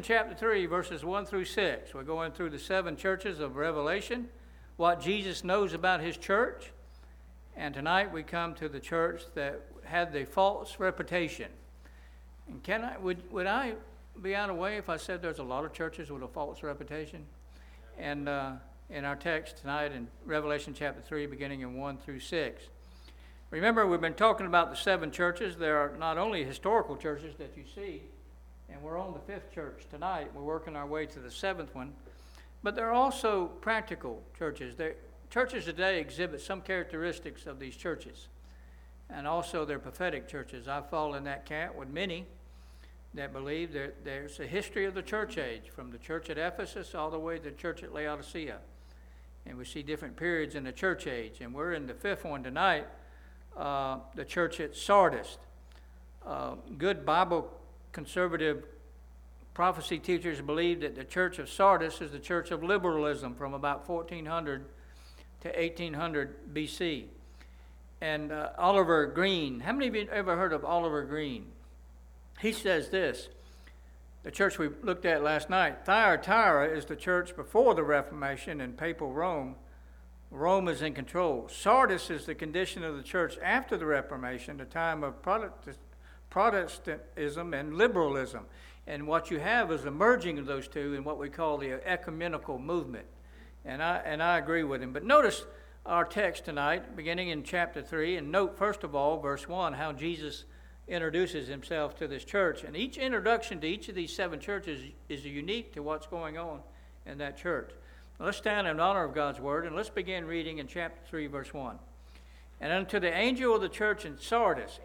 chapter 3, verses 1 through 6. We're going through the 7 churches of Revelation, what Jesus knows about his church. And tonight we come to the church that had the false reputation. And would I be out of way if I said there's a lot of churches with a false reputation? And in our text tonight in Revelation chapter 3, beginning in 1 through 6. Remember, we've been talking about the 7 churches. There are not only historical churches that you see, and we're on the 5th church tonight. We're working our way to the 7th one. But there are also practical churches. Churches today exhibit some characteristics of these churches. And also they're prophetic churches. I fall in that camp with many that believe that there's a history of the church age, from the church at Ephesus all the way to the church at Laodicea. And we see different periods in the church age. And we're in the 5th one tonight, the church at Sardis. Good Bible conservative prophecy teachers believe that the church of Sardis is the church of liberalism from about 1400 to 1800 BC. And Oliver Green, how many of you ever heard of Oliver Green? He says this, the church we looked at last night, Thyatira is the church before the Reformation in papal Rome. Rome is in control. Sardis is the condition of the church after the Reformation, the time of Protestantism and liberalism. And what you have is a merging of those two in what we call the ecumenical movement. And I agree with him. But notice our text tonight, beginning in chapter 3, and note, first of all, verse 1, how Jesus introduces himself to this church. And each introduction to each of these 7 churches is unique to what's going on in that church. Now, let's stand in honor of God's word, and let's begin reading in chapter 3, verse 1. And unto the angel of the church in Sardis.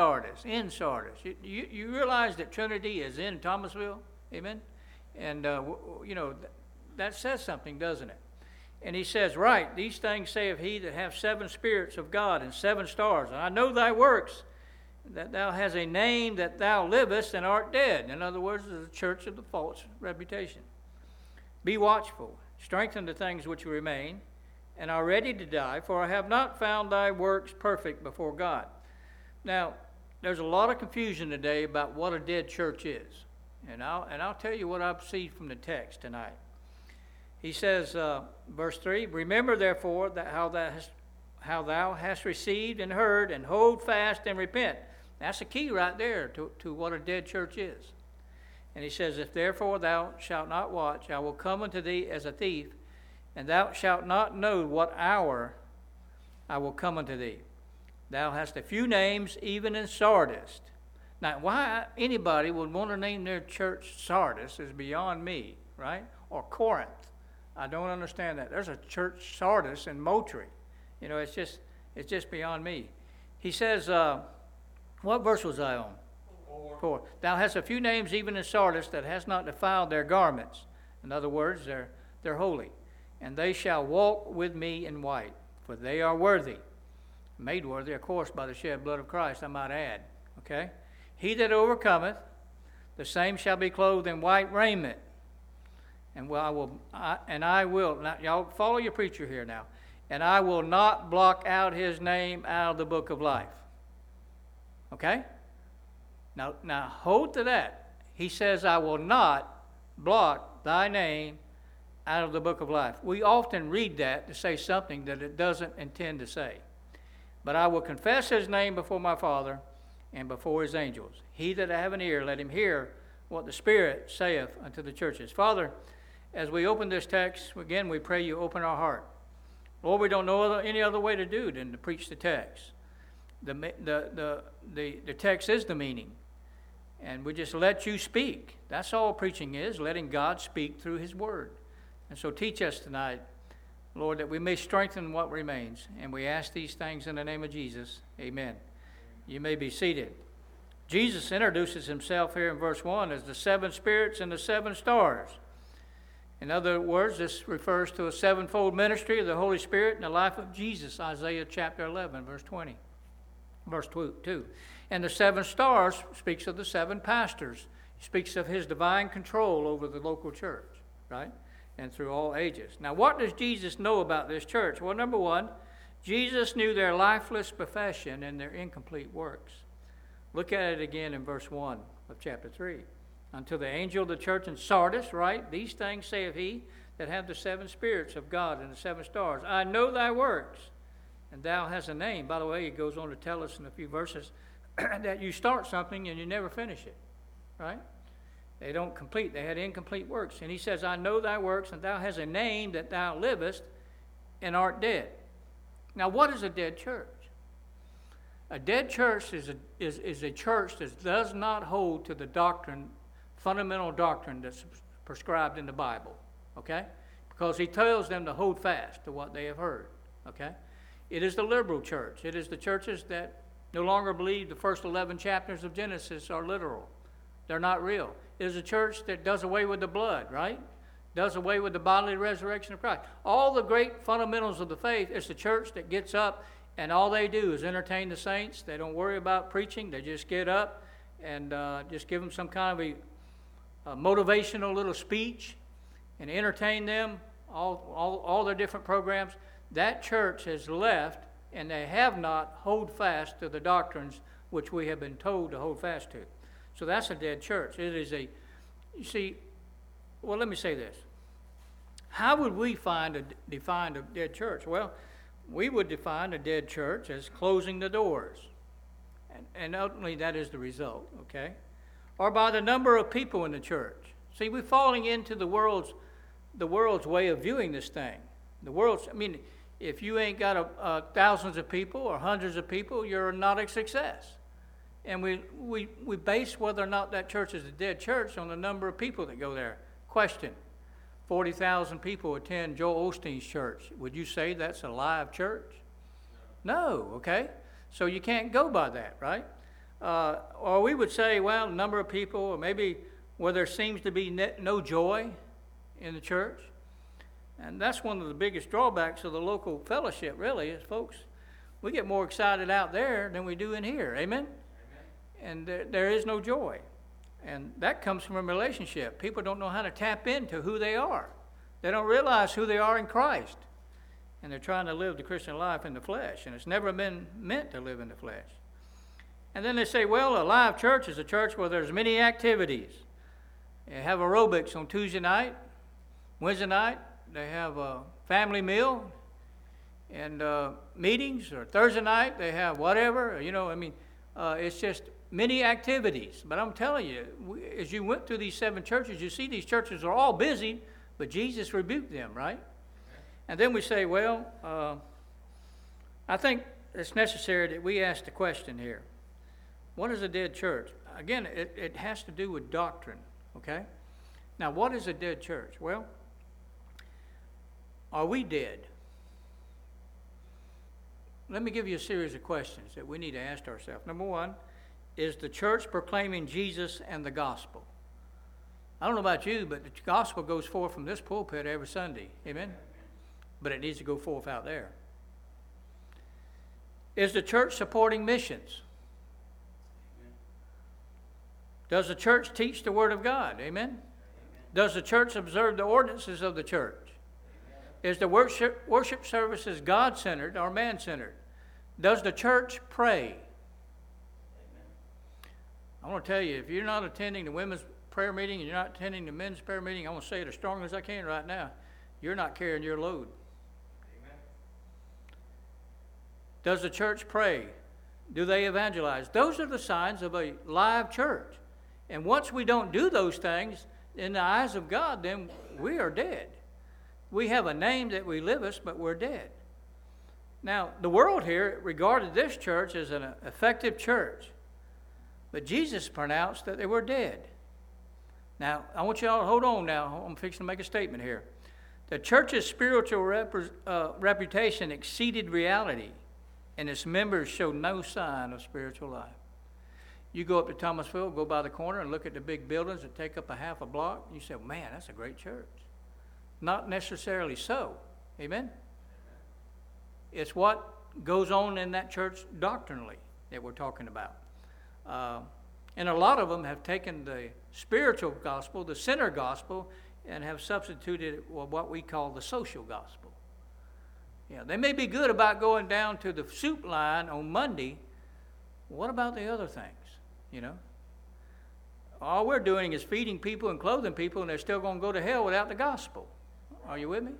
You realize that Trinity is in Thomasville? Amen? And, that says something, doesn't it? And he says, right, these things saith he that hath 7 spirits of God and 7 stars. And I know thy works, that thou hast a name, that thou livest and art dead. In other words, the church of the false reputation. Be watchful, strengthen the things which remain, and are ready to die, for I have not found thy works perfect before God. Now, there's a lot of confusion today about what a dead church is. And I'll tell you what I see from the text tonight. He says, verse 3, remember therefore that how thou hast received and heard, and hold fast and repent. That's a key right there to what a dead church is. And he says, if therefore thou shalt not watch, I will come unto thee as a thief, and thou shalt not know what hour I will come unto thee. Thou hast a few names, even in Sardis. Now, why anybody would want to name their church Sardis is beyond me, right? Or Corinth. I don't understand that. There's a church Sardis in Moultrie. It's just beyond me. He says, what verse was I on? 4. Thou hast a few names, even in Sardis, that has not defiled their garments. In other words, they're holy. And they shall walk with me in white, for they are worthy. Made worthy, of course, by the shed blood of Christ, I might add. Okay? He that overcometh, the same shall be clothed in white raiment. And I will, now y'all follow your preacher here now. And I will not block out his name out of the book of life. Okay? Now hold to that. He says, I will not block thy name out of the book of life. We often read that to say something that it doesn't intend to say. But I will confess his name before my Father and before his angels. He that have an ear, let him hear what the Spirit saith unto the churches. Father, as we open this text, again, we pray you open our heart. Lord, we don't know any other way to do than to preach the text. The text is the meaning. And we just let you speak. That's all preaching is, letting God speak through his word. And so teach us tonight, Lord, that we may strengthen what remains. And we ask these things in the name of Jesus. Amen. You may be seated. Jesus introduces himself here in verse 1 as the 7 spirits and the 7 stars. In other words, this refers to a 7-fold ministry of the Holy Spirit in the life of Jesus, Isaiah chapter 11, verse 20. Verse 2. And the 7 stars speaks of the 7 pastors. He speaks of his divine control over the local church, right? And through all ages. Now, what does Jesus know about this church? Well, number 1, Jesus knew their lifeless profession and their incomplete works. Look at it again in verse 1 of chapter 3. unto the angel of the church in Sardis, right? These things saith he that hath the 7 spirits of God and the 7 stars. I know thy works, and thou hast a name. By the way, he goes on to tell us in a few verses that you start something and you never finish it, right? They don't complete. They had incomplete works. And he says, I know thy works, and thou hast a name that thou livest and art dead. Now, what is a dead church? A dead church is a church that does not hold to the doctrine, fundamental doctrine that's prescribed in the Bible, okay? Because he tells them to hold fast to what they have heard, okay? It is the liberal church. It is the churches that no longer believe the first 11 chapters of Genesis are literal. They're not real. It is a church that does away with the blood, right? Does away with the bodily resurrection of Christ. All the great fundamentals of the faith, it's the church that gets up and all they do is entertain the saints. They don't worry about preaching. They just get up and just give them some kind of a motivational little speech and entertain them, all their different programs. That church has left, and they have not hold fast to the doctrines which we have been told to hold fast to. So that's a dead church. It is you see, well, let me say this. How would we define a dead church? Well, we would define a dead church as closing the doors. And ultimately that is the result, okay? Or by the number of people in the church. See, we're falling into the world's way of viewing this thing. If you ain't got thousands of people or hundreds of people, you're not a success. And we base whether or not that church is a dead church on the number of people that go there. Question: 40,000 people attend Joel Osteen's church. Would you say that's a live church? No, okay? So you can't go by that, right? Or we would say, well, number of people, or maybe where there seems to be no joy in the church. And that's one of the biggest drawbacks of the local fellowship, really, is, folks, we get more excited out there than we do in here. Amen? And there is no joy. And that comes from a relationship. People don't know how to tap into who they are. They don't realize who they are in Christ. And they're trying to live the Christian life in the flesh. And it's never been meant to live in the flesh. And then they say, well, a live church is a church where there's many activities. They have aerobics on Tuesday night, Wednesday night. They have a family meal and meetings. Or Thursday night, they have whatever. It's just many activities. But I'm telling you, as you went through these 7 churches, you see these churches are all busy, but Jesus rebuked them, right? And then we say, well, I think it's necessary that we ask the question here. What is a dead church? Again, it has to do with doctrine, okay? Now, what is a dead church? Well, are we dead? Let me give you a series of questions that we need to ask ourselves. Number one, is the church proclaiming Jesus and the gospel? I don't know about you, but the gospel goes forth from this pulpit every Sunday. Amen? But it needs to go forth out there. Is the church supporting missions? Does the church teach the Word of God? Amen? Does the church observe the ordinances of the church? Is the worship services God-centered or man-centered? Does the church pray? I want to tell you, if you're not attending the women's prayer meeting and you're not attending the men's prayer meeting, I want to say it as strong as I can right now, you're not carrying your load. Amen. Does the church pray? Do they evangelize? Those are the signs of a live church. And once we don't do those things, in the eyes of God, then we are dead. We have a name that we live us, but we're dead. Now, the world here regarded this church as an effective church. But Jesus pronounced that they were dead. Now, I want you all to hold on now. I'm fixing to make a statement here. The church's spiritual reputation exceeded reality, and its members showed no sign of spiritual life. You go up to Thomasville, go by the corner, and look at the big buildings that take up a half a block, and you say, man, that's a great church. Not necessarily so. Amen? It's what goes on in that church doctrinally that we're talking about. And a lot of them have taken the spiritual gospel, the sinner gospel, and have substituted it with what we call the social gospel. Yeah, they may be good about going down to the soup line on Monday. What about the other things? all we're doing is feeding people and clothing people, and they're still going to go to hell without the gospel. Are you with me?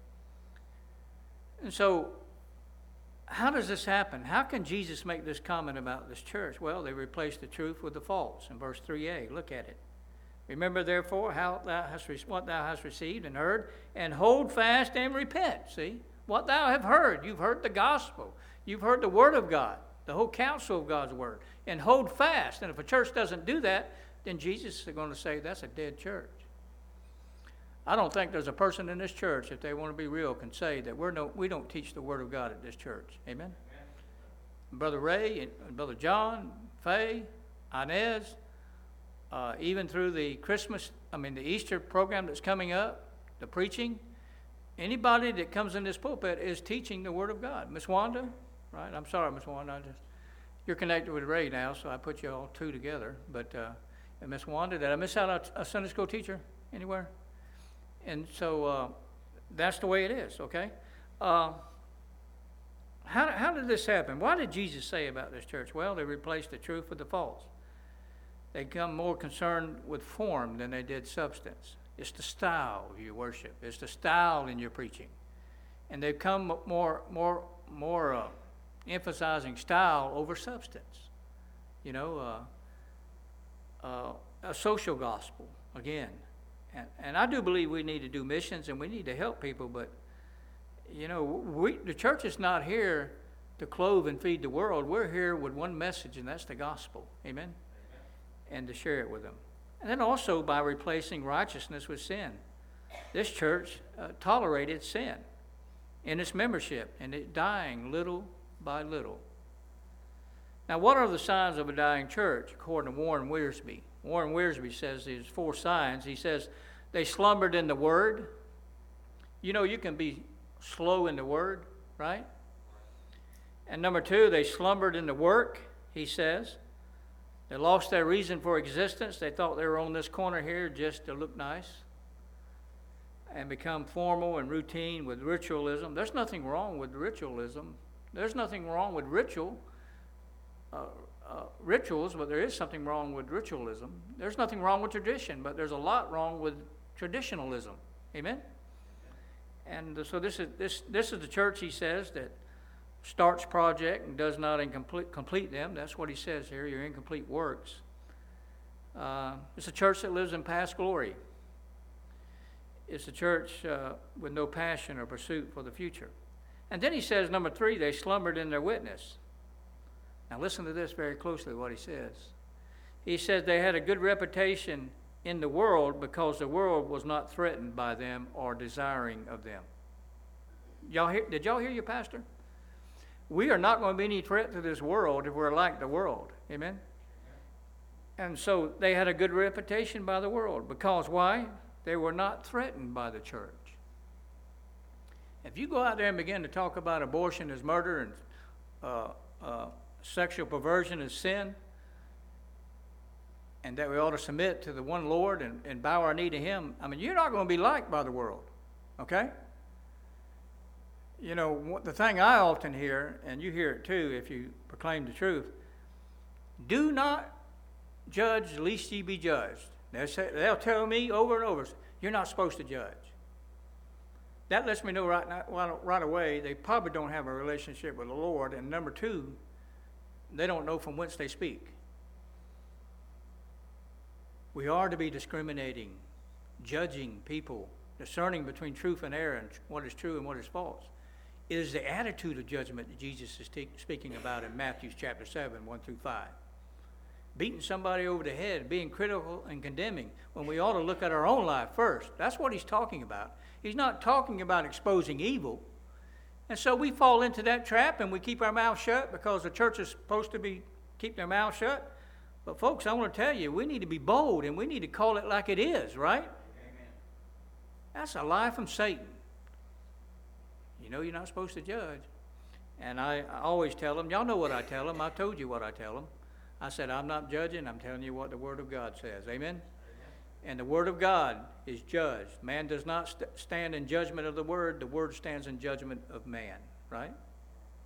And so, how does this happen? How can Jesus make this comment about this church? Well, they replaced the truth with the false in verse 3a. Look at it. Remember, therefore, what thou hast received and heard, and hold fast and repent. See? What thou have heard. You've heard the gospel. You've heard the word of God, the whole counsel of God's word. And hold fast. And if a church doesn't do that, then Jesus is going to say that's a dead church. I don't think there's a person in this church, if they want to be real, can say that we don't teach the word of God at this church. Amen? Brother Ray and Brother John, Faye, Inez, even through the the Easter program that's coming up, the preaching, anybody that comes in this pulpit is teaching the Word of God. Miss Wanda, right? I'm sorry, Miss Wanda. You're connected with Ray now, so I put you all two together. But Miss Wanda, did I miss out a Sunday school teacher anywhere? And so that's the way it is, okay? How did this happen? What did Jesus say about this church? Well, they replaced the truth with the false. They become more concerned with form than they did substance. It's the style of your worship. It's the style in your preaching. And they've come more emphasizing style over substance. You know, a social gospel, again. And I do believe we need to do missions and we need to help people, but, you know, the church is not here to clothe and feed the world. We're here with one message, and that's the gospel. Amen? And to share it with them. And then also by replacing righteousness with sin. This church tolerated sin in its membership, and it dying little by little. Now, what are the signs of a dying church, according to Warren Wiersbe? Warren Wiersbe says there's 4 signs. He says they slumbered in the Word. You know, you can be slow in the Word, right? And number 2, they slumbered in the work, he says. They lost their reason for existence. They thought they were on this corner here just to look nice and become formal and routine with ritualism. There's nothing wrong with ritualism. There's nothing wrong with rituals, but there is something wrong with ritualism. There's nothing wrong with tradition, but there's a lot wrong with traditionalism. Amen? And so this is the church, he says, that starts project and does not complete them. That's what he says here, your incomplete works. It's a church that lives in past glory. It's a church with no passion or pursuit for the future. And then he says, number 3, they slumbered in their witness. Now listen to this very closely, what he says. He says they had a good reputation in the world because the world was not threatened by them or desiring of them. Did y'all hear your pastor? We are not going to be any threat to this world if we're like the world. Amen? And so they had a good reputation by the world. Because why? They were not threatened by the church. If you go out there and begin to talk about abortion as murder and sexual perversion as sin, and that we ought to submit to the one Lord and bow our knee to Him, I mean, you're not going to be liked by the world. Okay? You know, the thing I often hear, and you hear it too if you proclaim the truth, do not judge lest ye be judged. They'll tell me over and over, you're not supposed to judge. That lets me know right away they probably don't have a relationship with the Lord. And number 2, they don't know from whence they speak. We are to be discriminating, judging people, discerning between truth and error and what is true and what is false. It is the attitude of judgment that Jesus is speaking about in Matthew chapter 7, 1 through 5. Beating somebody over the head, being critical and condemning, when we ought to look at our own life first. That's what he's talking about. He's not talking about exposing evil. And so we fall into that trap and we keep our mouth shut because the church is supposed to keep their mouth shut. But folks, I want to tell you, we need to be bold and we need to call it like it is, right? Amen. That's a lie from Satan. You know you're not supposed to judge. And I always tell them, y'all know what I tell them. I've told you what I tell them. I said, I'm not judging. I'm telling you what the Word of God says. Amen? And the Word of God is judged. Man does not stand in judgment of the Word. The Word stands in judgment of man. Right?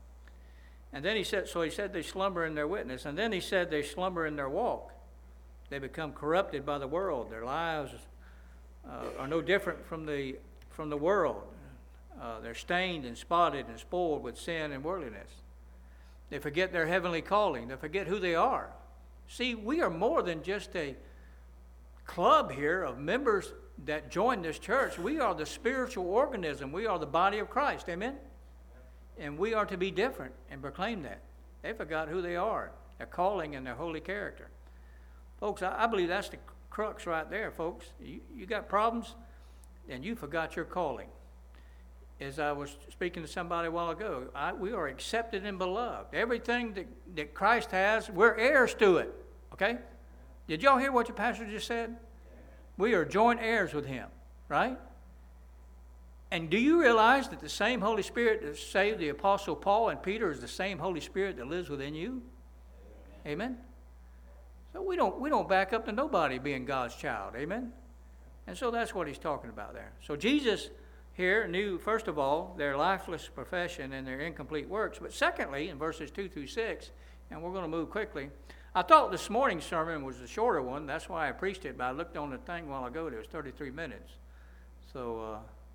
And then he said they slumber in their witness. And then he said they slumber in their walk. They become corrupted by the world. Their lives are no different from the world. They're stained and spotted and spoiled with sin and worldliness. They forget their heavenly calling. They forget who they are. See, we are more than just a club here of members that join this church. We are the spiritual organism. We are the body of Christ. Amen? And we are to be different and proclaim that. They forgot who they are, their calling and their holy character. Folks, I believe that's the crux right there, folks. You got problems, and you forgot your calling. As I was speaking to somebody a while ago, we are accepted and beloved. Everything that Christ has, we're heirs to it. Okay? Did y'all hear what your pastor just said? We are joint heirs with him, right? And do you realize that the same Holy Spirit that saved the Apostle Paul and Peter is the same Holy Spirit that lives within you? Amen? So we don't back up to nobody being God's child. Amen? And so that's what he's talking about there. So Jesus here knew, first of all, their lifeless profession and their incomplete works. But secondly, in verses 2 through 6, and we're going to move quickly, I thought this morning's sermon was a shorter one. That's why I preached it. But I looked on the thing a while ago. It was 33 minutes. So,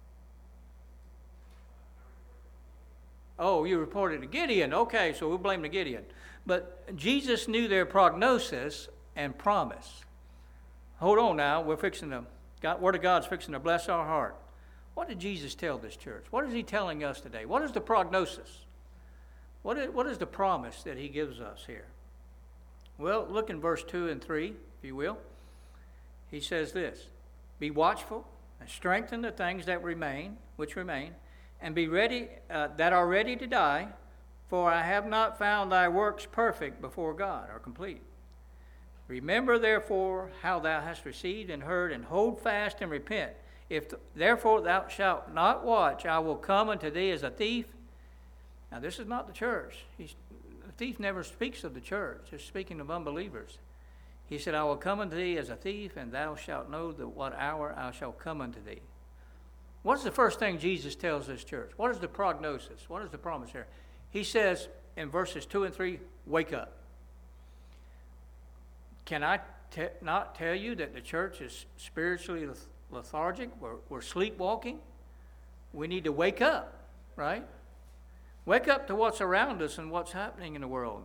oh, you reported to Gideon. Okay, so we'll blame the Gideon. But Jesus knew their prognosis and promise. Hold on now. Word of God's fixing to bless our heart. What did Jesus tell this church? What is he telling us today? What is the prognosis? What is the promise that he gives us here? Well, look in verse 2 and 3, if you will. He says this: be watchful and strengthen the things that remain, and be ready, that are ready to die, for I have not found thy works perfect before God, or complete. Remember, therefore, how thou hast received and heard, and hold fast and repent. If therefore thou shalt not watch, I will come unto thee as a thief. Now, this is not the church. The thief never speaks of the church, just speaking of unbelievers. He said, I will come unto thee as a thief, and thou shalt know what hour I shall come unto thee. What's the first thing Jesus tells this church? What is the prognosis? What is the promise here? He says in verses 2 and 3, wake up. Can I not tell you that the church is spiritually lethargic? We're sleepwalking. We need to wake up, right? Wake up to what's around us and what's happening in the world.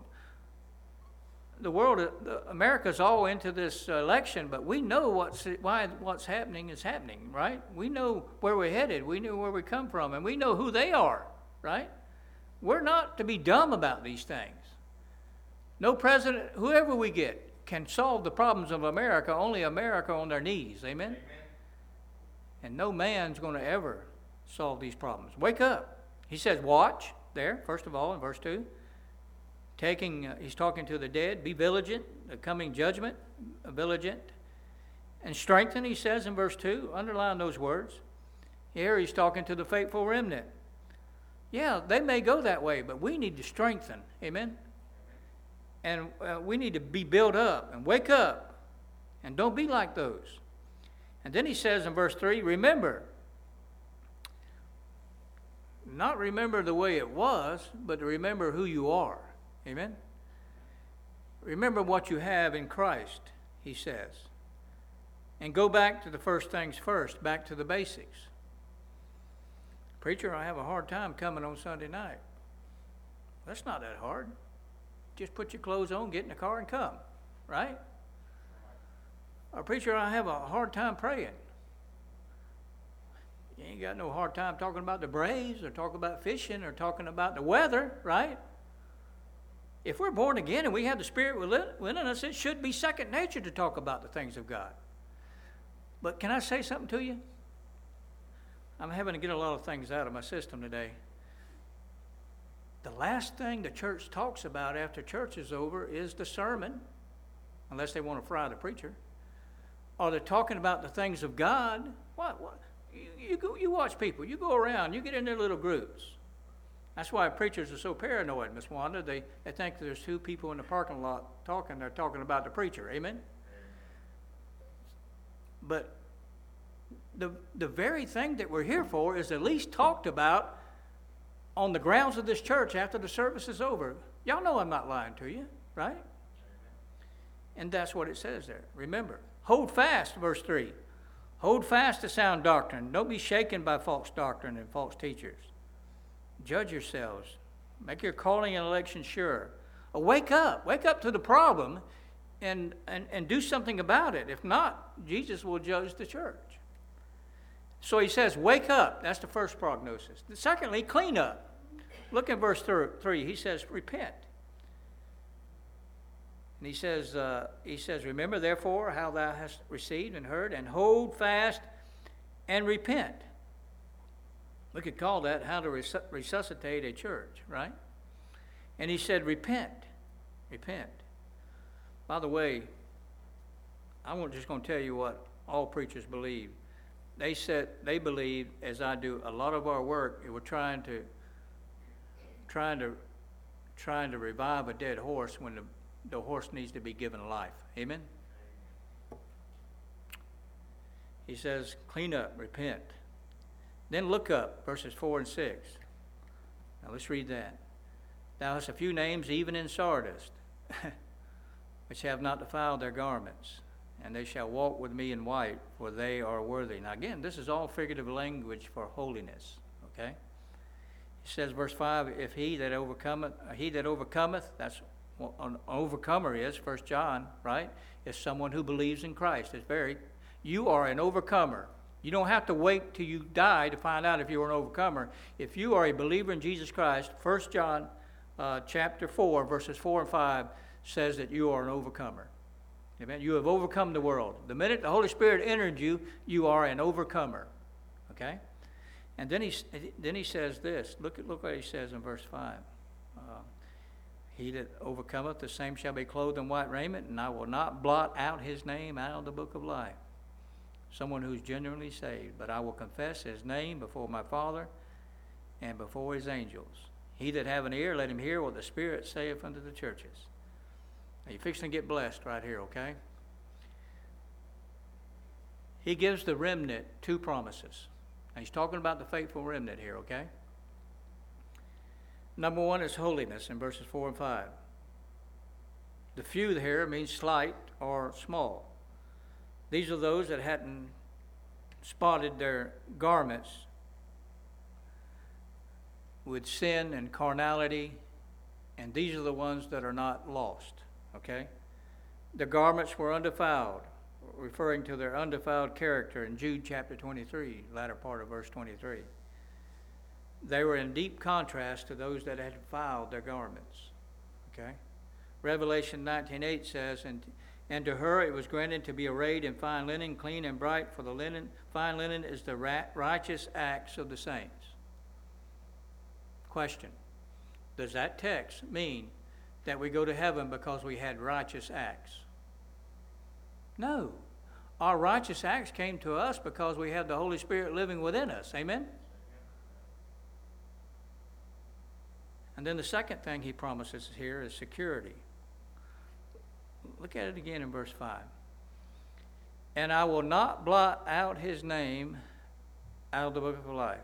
America's all into this election, but we know what's happening is happening, right? We know where we're headed. We know where we come from, and we know who they are, right? We're not to be dumb about these things. No president, whoever we get, can solve the problems of America. Only America on their knees. Amen? Amen. And no man's going to ever solve these problems. Wake up. He says, watch there, first of all, in verse 2. He's talking to the dead. Be vigilant, the coming judgment, vigilant. And strengthen, he says in verse 2. Underline those words. Here he's talking to the faithful remnant. Yeah, they may go that way, but we need to strengthen. Amen? And we need to be built up and wake up. And don't be like those. And then he says in verse 3, remember. Not remember the way it was, but to remember who you are. Amen? Remember what you have in Christ, he says. And go back to the first things first, back to the basics. Preacher, I have a hard time coming on Sunday night. That's not that hard. Just put your clothes on, get in the car, and come, right? Or, preacher, I have a hard time praying. You ain't got no hard time talking about the Braves or talking about fishing or talking about the weather, right? If we're born again and we have the Spirit within us, it should be second nature to talk about the things of God. But can I say something to you? I'm having to get a lot of things out of my system today. The last thing the church talks about after church is over is the sermon, unless they want to fry the preacher. Or they're talking about the things of God. What? You watch people. You go around. You get in their little groups. That's why preachers are so paranoid, Miss Wanda. They think there's two people in the parking lot talking. They're talking about the preacher. Amen? But the very thing that we're here for is at least talked about on the grounds of this church after the service is over. Y'all know I'm not lying to you, right? And that's what it says there. Remember, hold fast, verse 3. Hold fast to sound doctrine. Don't be shaken by false doctrine and false teachers. Judge yourselves. Make your calling and election sure. Wake up. Wake up to the problem and do something about it. If not, Jesus will judge the church. So he says, wake up. That's the first prognosis. Secondly, clean up. Look at verse 3. He says, repent. And he says, remember therefore how thou hast received and heard, and hold fast and repent. We could call that how to resuscitate a church, right? And he said, repent. Repent. By the way, I'm just going to tell you what all preachers believe. They believe, as I do, a lot of our work, we're trying to revive a dead horse when the horse needs to be given life. Amen? He says, clean up, repent. Then look up, verses 4 and 6. Now let's read that. Thou hast a few names even in Sardis, which have not defiled their garments, and they shall walk with me in white, for they are worthy. Now again, this is all figurative language for holiness, okay? He says, verse 5, if he that overcometh, that's what an overcomer is, 1 John, right? Is someone who believes in Christ. You are an overcomer. You don't have to wait till you die to find out if you're an overcomer. If you are a believer in Jesus Christ, 1 John chapter 4, verses 4 and 5 says that you are an overcomer. Amen. You have overcome the world. The minute the Holy Spirit entered you, you are an overcomer. Okay? And then he says this. Look what he says in verse 5. He that overcometh, the same shall be clothed in white raiment, and I will not blot out his name out of the book of life. Someone who's genuinely saved. But I will confess his name before my Father and before his angels. He that have an ear, let him hear what the Spirit saith unto the churches. Now, you're fixing to get blessed right here, okay? He gives the remnant two promises. Now, he's talking about the faithful remnant here, okay? Number one is holiness in verses 4 and 5. The few here means slight or small. These are those that hadn't spotted their garments with sin and carnality, and these are the ones that are not lost, okay? The garments were undefiled, referring to their undefiled character in Jude chapter 23, latter part of verse 23. They were in deep contrast to those that had defiled their garments, okay? Revelation 19:8 says, and to her it was granted to be arrayed in fine linen, clean and bright, for the fine linen is the righteous acts of the saints. Question: does that text mean that we go to heaven because we had righteous acts? No. Our righteous acts came to us because we have the Holy Spirit living within us. Amen? And then the second thing he promises here is security. Look at it again in verse 5. And I will not blot out his name out of the book of life.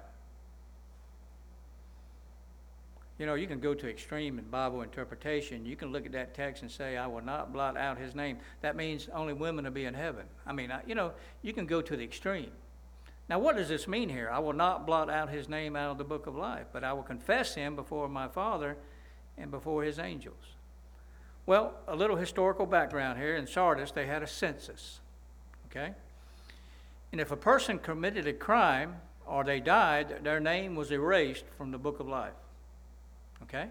You know, you can go to extreme in Bible interpretation. You can look at that text and say, I will not blot out his name. That means only women will be in heaven. I mean, you can go to the extreme. Now, what does this mean here? I will not blot out his name out of the book of life, but I will confess him before my Father and before his angels. Well, a little historical background here. In Sardis, they had a census, okay? And if a person committed a crime or they died, their name was erased from the book of life, okay?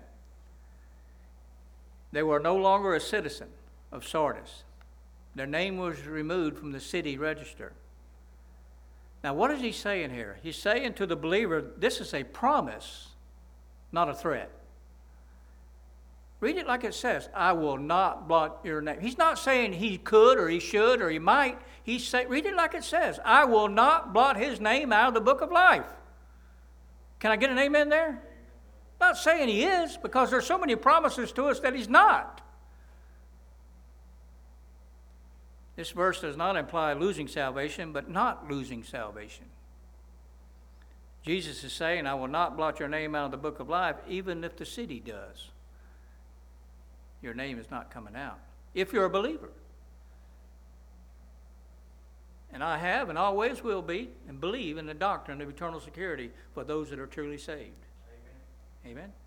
They were no longer a citizen of Sardis. Their name was removed from the city register. Now, what is he saying here? He's saying to the believer, this is a promise, not a threat. Read it like it says, I will not blot your name. He's not saying he could or he should or he might. Read it like it says, I will not blot his name out of the book of life. Can I get an amen there? Not saying he is, because there's so many promises to us that he's not. This verse does not imply losing salvation, but not losing salvation. Jesus is saying, I will not blot your name out of the book of life, even if the city does. Your name is not coming out, if you're a believer. And I have and always will be and believe in the doctrine of eternal security for those that are truly saved. Amen. Amen.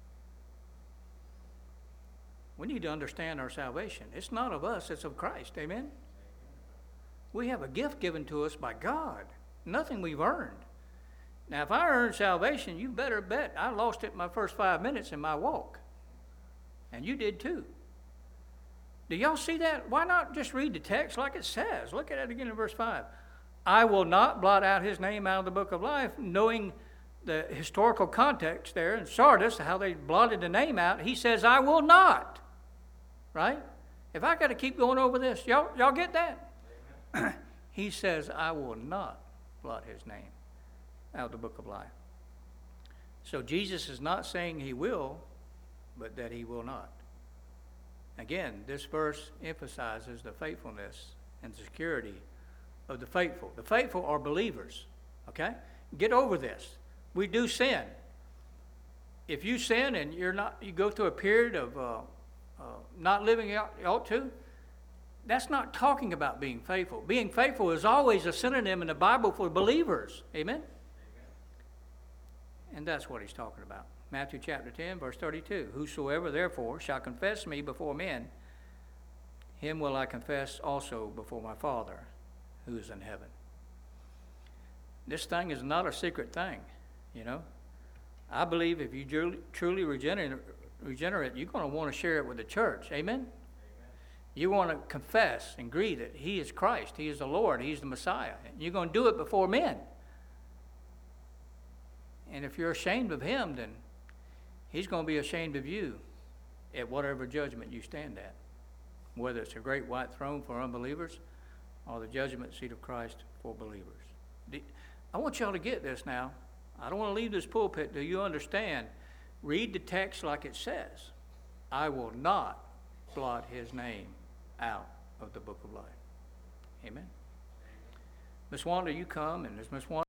We need to understand our salvation. It's not of us, it's of Christ. Amen. We have a gift given to us by God, nothing we've earned. Now, if I earned salvation, you better bet I lost it in my first 5 minutes in my walk. And you did too. Do y'all see that? Why not just read the text like it says? Look at it again in verse 5. I will not blot out his name out of the book of life, knowing the historical context there in Sardis, how they blotted the name out. He says, I will not. Right? If I got to keep going over this, y'all get that? He says, I will not blot his name out of the book of life. So Jesus is not saying he will, but that he will not. Again, this verse emphasizes the faithfulness and the security of the faithful. The faithful are believers, okay? Get over this. We do sin. If you sin and you go through a period of not living out you ought to, that's not talking about being faithful. Being faithful is always a synonym in the Bible for believers. Amen? And that's what he's talking about. Matthew chapter 10, verse 32. Whosoever therefore shall confess me before men, him will I confess also before my Father who is in heaven. This thing is not a secret thing, you know. I believe if you truly regenerate, you're going to want to share it with the church. Amen? You want to confess and agree that he is Christ, he is the Lord, he's the Messiah. And you're going to do it before men. And if you're ashamed of him, then he's going to be ashamed of you at whatever judgment you stand at, whether it's a great white throne for unbelievers or the judgment seat of Christ for believers. I want y'all to get this now. I don't want to leave this pulpit till you understand. Read the text like it says. I will not blot his name out of the book of life. Amen. Miss Wanda, you come, and as Miss Wanda